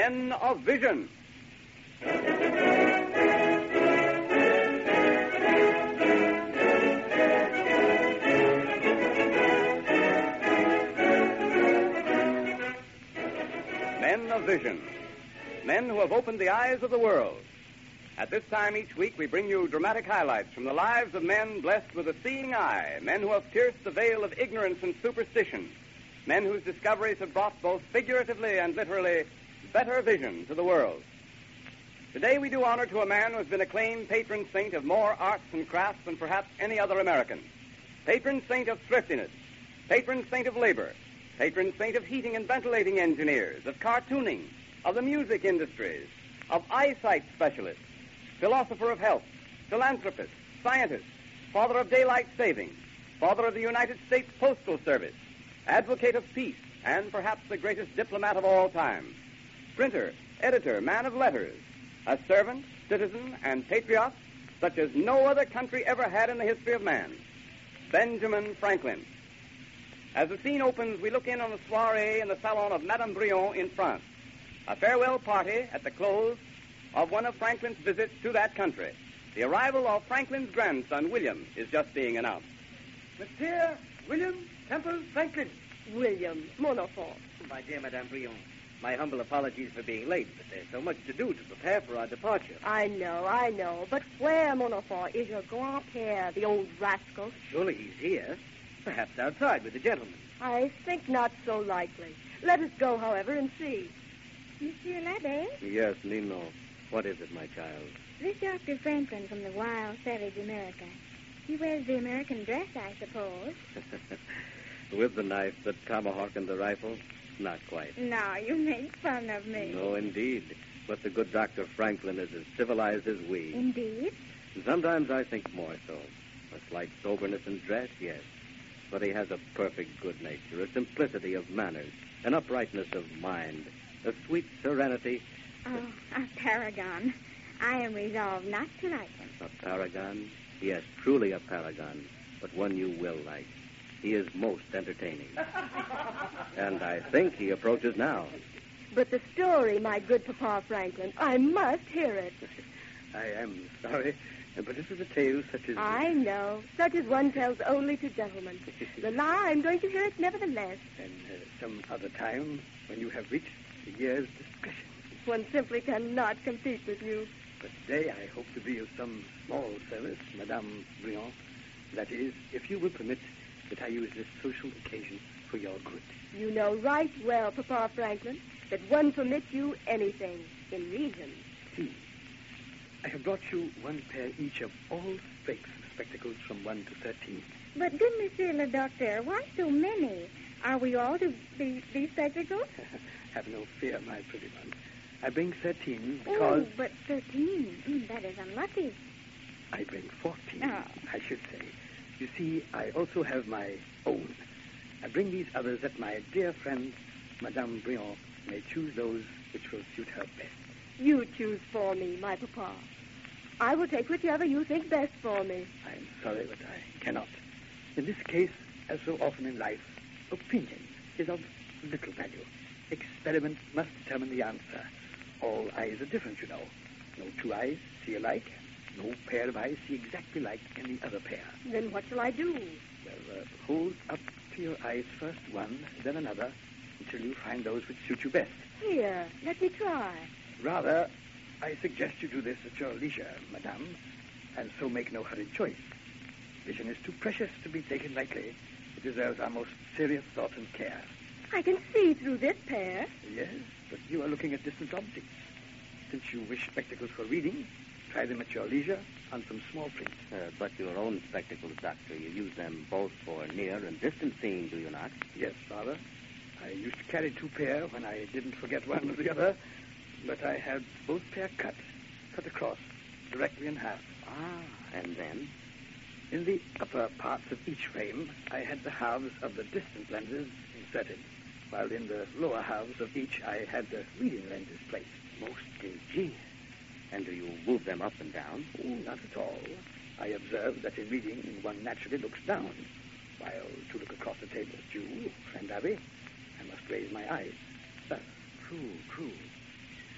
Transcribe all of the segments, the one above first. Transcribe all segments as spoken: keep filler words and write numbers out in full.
Men of Vision. Men of Vision. Men who have opened the eyes of the world. At this time each week, we bring you dramatic highlights from the lives of men blessed with a seeing eye, men who have pierced the veil of ignorance and superstition, men whose discoveries have brought both figuratively and literally better vision to the world. Today we do honor to a man who has been acclaimed patron saint of more arts and crafts than perhaps any other American. Patron saint of thriftiness, patron saint of labor, patron saint of heating and ventilating engineers, of cartooning, of the music industries, of eyesight specialists, philosopher of health, philanthropist, scientist, father of daylight saving, father of the United States Postal Service, advocate of peace, and perhaps the greatest diplomat of all time, printer, editor, man of letters, a servant, citizen, and patriot such as no other country ever had in the history of man, Benjamin Franklin. As the scene opens, we look in on a soiree in the salon of Madame Brion in France, a farewell party at the close of one of Franklin's visits to that country. The arrival of Franklin's grandson, William, is just being announced. Monsieur William Temple Franklin. William, mon enfant. My dear Madame Brion, my humble apologies for being late, but there's so much to do to prepare for our departure. I know, I know. But where, mon enfant, is your grand-père, the old rascal? Surely he's here. Perhaps outside with the gentleman. I think not so likely. Let us go, however, and see. Monsieur l'Abbé? Yes, Nino. What is it, my child? This Doctor Franklin from the wild, savage America. He wears the American dress, I suppose. With the knife, the tomahawk, and the rifle? Not quite. No, you make fun of me. No, indeed. But the good Doctor Franklin is as civilized as we. Indeed? And sometimes I think more so. A slight soberness in dress, yes. But he has a perfect good nature, a simplicity of manners, an uprightness of mind, a sweet serenity. Oh, a paragon. I am resolved not to like him. A paragon? Yes, truly a paragon, but one you will like. He is most entertaining. And I think he approaches now. But the story, my good Papa Franklin, I must hear it. I am sorry, but this is a tale such as... I know, such as one tells only to gentlemen. The lie, I'm going to hear it nevertheless. And uh, some other time, when you have reached the year's discretion. One simply cannot compete with you. But today I hope to be of some small service, Madame Brion. That is, if you will permit that I use this social occasion for your good. You know right well, Papa Franklin, that one permits you anything, in reason. See, I have brought you one pair each of all strengths of spectacles from one to thirteen. But good Monsieur le Docteur, why so many? Are we all to be, be spectacles? Have no fear, my pretty one. I bring thirteen because... Oh, but thirteen. Mm, that is unlucky. I bring fourteen, Oh. I should say. You see, I also have my own. I bring these others that my dear friend, Madame Brion, may choose those which will suit her best. You choose for me, my Papa. I will take whichever you think best for me. I am sorry, but I cannot. In this case, as so often in life, opinion is of little value. Experiment must determine the answer. All eyes are different, you know. No two eyes see alike. No pair of eyes see exactly like any other pair. Then what shall I do? Well, uh, hold up to your eyes first one, then another, until you find those which suit you best. Here, let me try. Rather, I suggest you do this at your leisure, madame, and so make no hurried choice. Vision is too precious to be taken lightly. It deserves our most serious thought and care. I can see through this pair. Yes, but you are looking at distant objects. Since you wish spectacles for reading, try them at your leisure on some small print. Uh, but your own spectacles, Doctor, you use them both for near and distant seeing, do you not? Yes, Father. I used to carry two pair when I didn't forget one or the other, but I had both pair cut, cut across, directly in half. Ah, and then? In the upper parts of each frame, I had the halves of the distant lenses inserted, while in the lower halves of each I had the reading lenses placed. Most ingenious. And do you move them up and down? Oh, not at all. I observed that in reading, one naturally looks down, while to look across the table at you, friend Abbey, I must raise my eyes. Thus. True, true.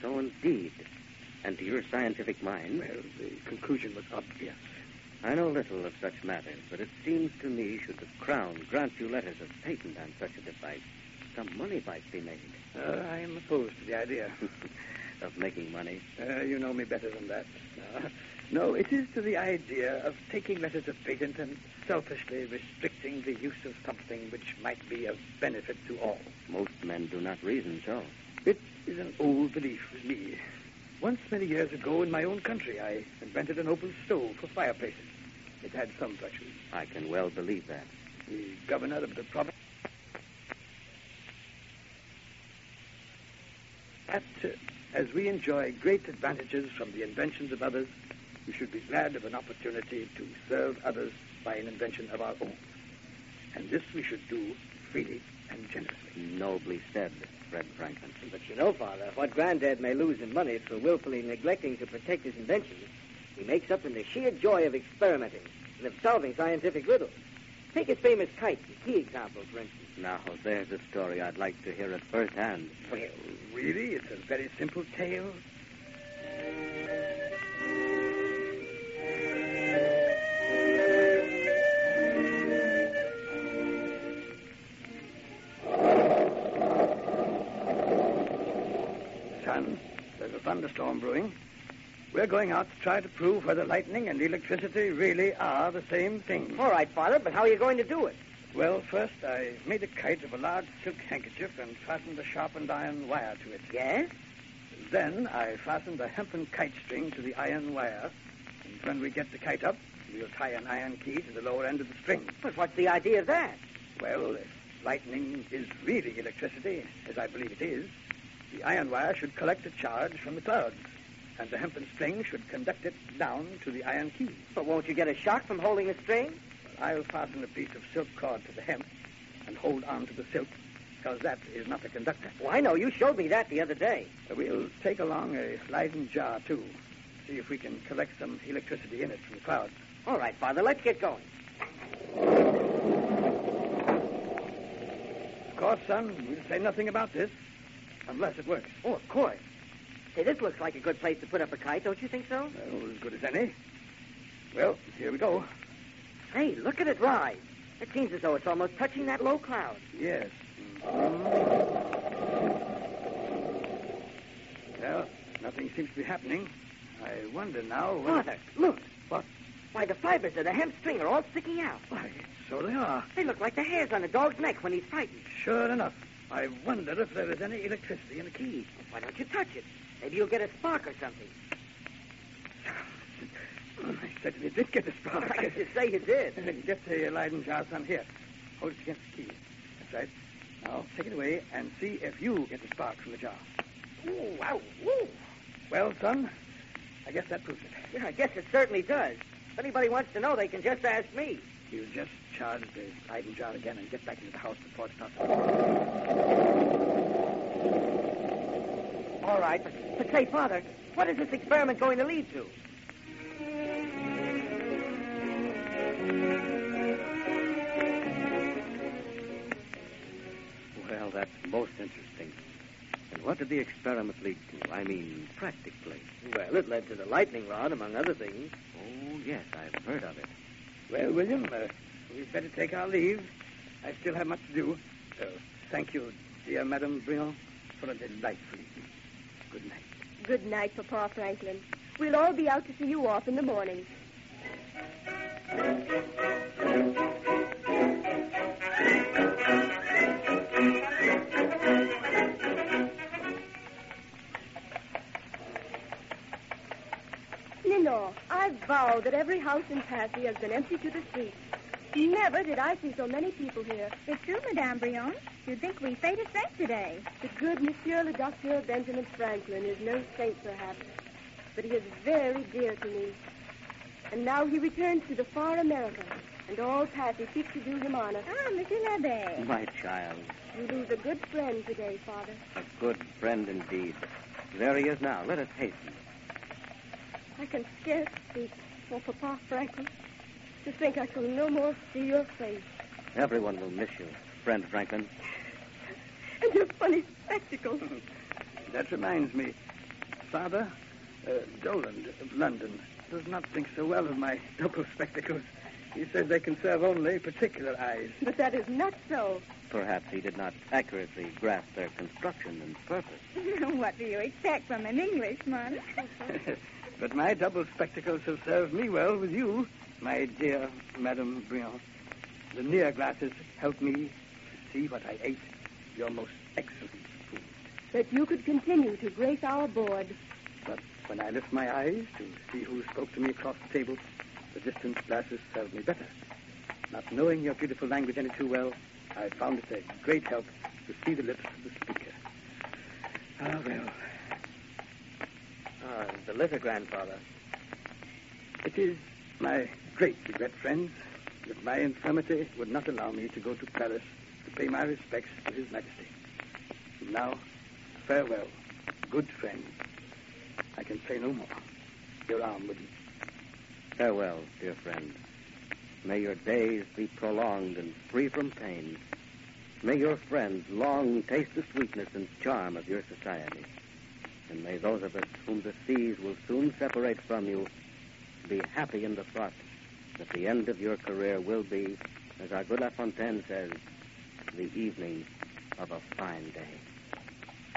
so indeed. And to your scientific mind... Well, the conclusion was obvious. I know little of such matters, but it seems to me should the Crown grant you letters of patent on such a device, some money might be made. Uh, I am opposed to the idea. Of making money? Uh, you know me better than that. Uh, no, it is to the idea of taking letters of patent and selfishly restricting the use of something which might be of benefit to all. Most men do not reason so. It is an old belief with me. Once, many years ago, in my own country, I invented an open stove for fireplaces. It had some virtues. I can well believe that. The governor of the province... That, uh, as we enjoy great advantages from the inventions of others, we should be glad of an opportunity to serve others by an invention of our own. And this we should do freely and generously. Nobly said, Fred Franklin. But you know, Father, what Granddad may lose in money for willfully neglecting to protect his inventions, he makes up in the sheer joy of experimenting and of solving scientific riddles. Take his famous kite, the key example, for instance. Now, there's a story I'd like to hear at first hand. Well, really? It's a very simple tale. Son, there's a thunderstorm brewing. We're going out to try to prove whether lightning and electricity really are the same thing. All right, Father, but how are you going to do it? Well, first I made a kite of a large silk handkerchief and fastened a sharpened iron wire to it. Yes? Then I fastened a hempen kite string to the iron wire, and when we get the kite up, we'll tie an iron key to the lower end of the string. But what's the idea of that? Well, if lightning is really electricity, as I believe it is, the iron wire should collect a charge from the clouds, and the hempen string should conduct it down to the iron key. But won't you get a shock from holding the string? I'll fasten a piece of silk cord to the hemp and hold on to the silk, because that is not a conductor. Oh, I know. You showed me that the other day. We'll take along a Leyden jar, too. See if we can collect some electricity in it from the clouds. All right, Father, let's get going. Of course, son, we'll say nothing about this, unless it works. Oh, of course. Say, this looks like a good place to put up a kite, don't you think so? Well, as good as any. Well, here we go. Hey, look at it rise. It seems as though it's almost touching that low cloud. Yes. Mm-hmm. Well, nothing seems to be happening. I wonder now... What... Father, look. What? Why, the fibers of the hemp string are all sticking out. Why, so they are. They look like the hairs on a dog's neck when he's frightened. Sure enough. I wonder if there is any electricity in the key. Why don't you touch it? Maybe you'll get a spark or something. I certainly did get a spark. I should say you did. Get the Leyden jar, son. Here. Hold it against the key. That's right. Now, take it away and see if you get a spark from the jar. Ooh, wow. Ooh. Well, son, I guess that proves it. Yeah, I guess it certainly does. If anybody wants to know, they can just ask me. You just charge the Leyden jar again and get back into the house before it starts. All right, but, but say, Father, what is this experiment going to lead to? Well, that's most interesting. And what did the experiment lead to? I mean, practically. Well, it led to the lightning rod, among other things. Oh, yes, I've heard of it. Well, William, uh, we'd better take our leave. I still have much to do. So, thank you, dear Madame Briand, for a delightful evening. Good night. Good night, Papa Franklin. We'll all be out to see you off in the morning. Lenore, I vow that every house in Passy has been empty to the street. Never did I see so many people here. It's true, Madame Briand. You'd think we faded strength today. The good Monsieur le Docteur Benjamin Franklin is no saint, perhaps, but he is very dear to me. And now he returns to the far America, and all Passy seeks to do him honor. Ah, Monsieur l'Abbé. My child. You lose a good friend today, Father. A good friend indeed. There he is now. Let us hasten. I can scarce speak, oh, Papa Franklin. To think I shall no more see your face. Everyone will miss you, friend Franklin. And your funny spectacles. That reminds me. father, uh, Doland of London, does not think so well of my double spectacles. He says they can serve only particular eyes. But that is not so. Perhaps he did not accurately grasp their construction and purpose. What do you expect from an Englishman? But my double spectacles have served me well with you, my dear Madame Briand. The near glasses helped me to see what I ate, your most excellent food. That you could continue to grace our board. But when I lift my eyes to see who spoke to me across the table, the distance glasses served me better. Not knowing your beautiful language any too well, I found it a great help to see the lips of the speaker. Ah, well. Ah, the letter, grandfather. It is my great regret, friends, that my infirmity would not allow me to go to Paris to pay my respects to His Majesty. And now, farewell, good friends. I can say no more. Your arm with me. Farewell, dear friend. May your days be prolonged and free from pain. May your friends long taste the sweetness and charm of your society. And may those of us whom the seas will soon separate from you be happy in the thought that the end of your career will be, as our good La Fontaine says, the evening of a fine day.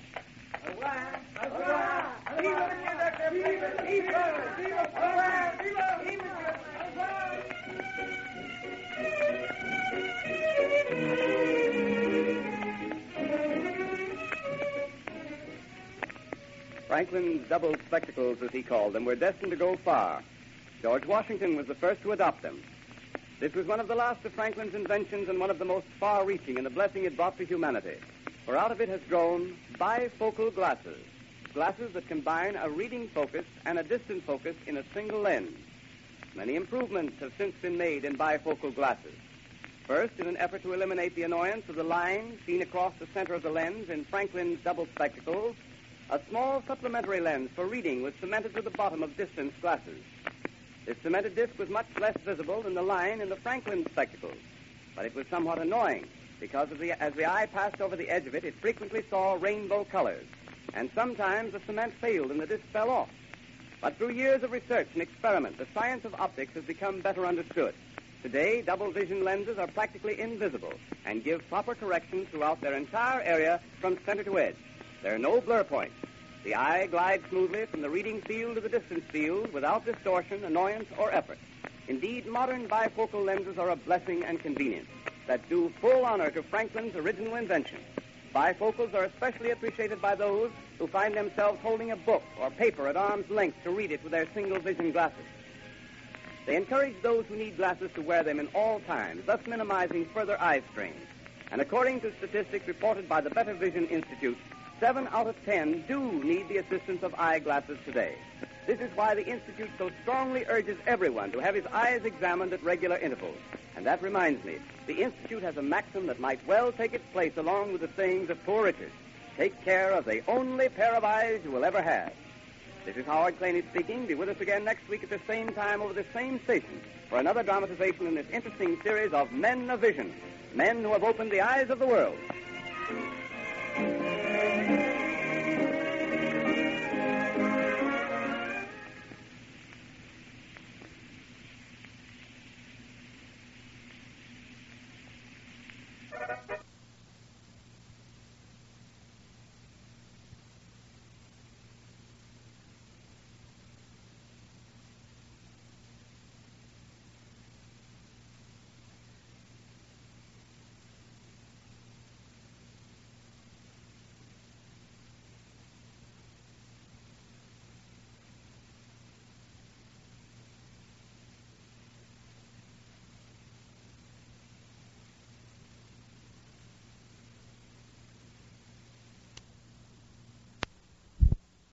Franklin's double spectacles, as he called them, were destined to go far. George Washington was the first to adopt them. This was one of the last of Franklin's inventions and one of the most far-reaching in the blessing it brought to humanity. For out of it has grown bifocal glasses, glasses that combine a reading focus and a distant focus in a single lens. Many improvements have since been made in bifocal glasses. First, in an effort to eliminate the annoyance of the line seen across the center of the lens in Franklin's double spectacles, a small supplementary lens for reading was cemented to the bottom of distance glasses. This cemented disc was much less visible than the line in the Franklin spectacles, but it was somewhat annoying because of the, as the eye passed over the edge of it, it frequently saw rainbow colors, and sometimes the cement failed and the disc fell off. But through years of research and experiment, the science of optics has become better understood. Today, double vision lenses are practically invisible and give proper correction throughout their entire area from center to edge. There are no blur points. The eye glides smoothly from the reading field to the distance field without distortion, annoyance, or effort. Indeed, modern bifocal lenses are a blessing and convenience that do full honor to Franklin's original invention. Bifocals are especially appreciated by those who find themselves holding a book or paper at arm's length to read it with their single vision glasses. They encourage those who need glasses to wear them in all times, thus minimizing further eye strain. And according to statistics reported by the Better Vision Institute, seven out of ten do need the assistance of eyeglasses today. This is why the Institute so strongly urges everyone to have his eyes examined at regular intervals. And that reminds me, the Institute has a maxim that might well take its place along with the sayings of Poor Richard. Take care of the only pair of eyes you will ever have. This is Howard Claney speaking. Be with us again next week at the same time over this same station for another dramatization in this interesting series of Men of Vision, men who have opened the eyes of the world.